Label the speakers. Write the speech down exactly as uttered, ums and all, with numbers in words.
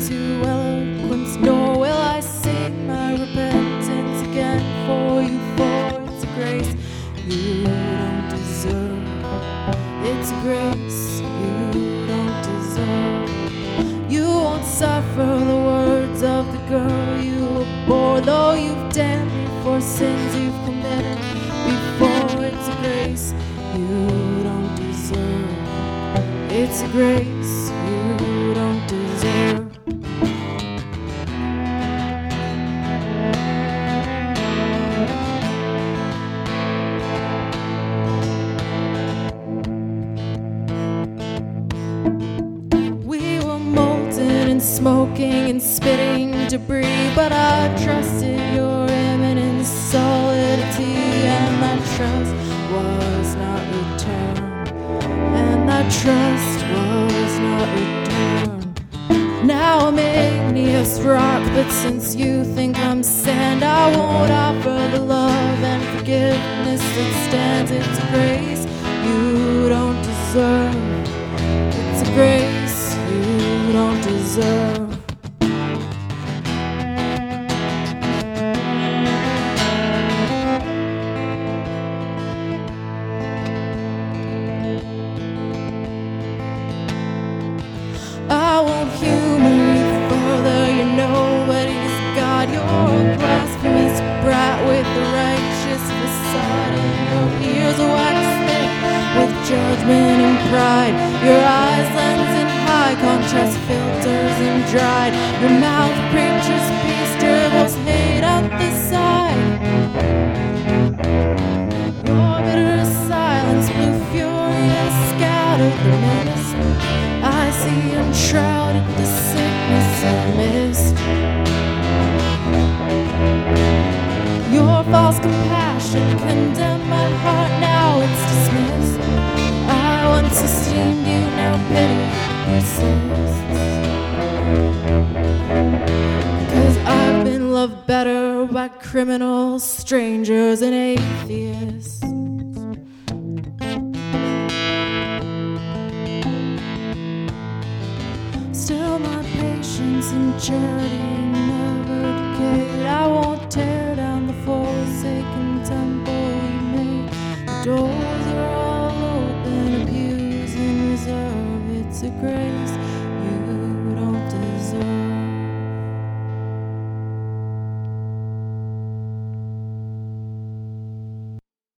Speaker 1: to eloquence, nor will I sing my repentance again for you, for it's a grace you don't deserve. It's a grace you don't deserve. You won't suffer the words of the girl you abhor, though you've damned me for sins you've committed before. It's a grace you don't deserve. It's a grace you don't deserve. We were molten and smoking and spitting debris, but I trusted your imminent solidity, and that trust was not returned, and that trust was not returned. Now I'm igneous rock, but since you think I'm sand, I won't offer the love and forgiveness that stands. It's a grace you don't deserve. It's a grace you don't deserve. I won't humor you further, you're nobody's God. You're a blasphemous brat with a righteous facade, and your ears are wax thick with judgment and pride. Your eyes lens in high contrast filters and dried. Your mouth preaches peace, dribbles hate out the side. Your bitter silence, blue fury has scattered the menace I see enshrouded the sickness and mist. Your false compassion condemned my heart, now it's dismissed. I once esteemed you, now pity persists. 'Cause I've been loved better by criminals, strangers, and atheists. Still my patience and charity never decayed. I won't tear down the forsaken temple we made. The doors are all open, abused in reserve. It's a great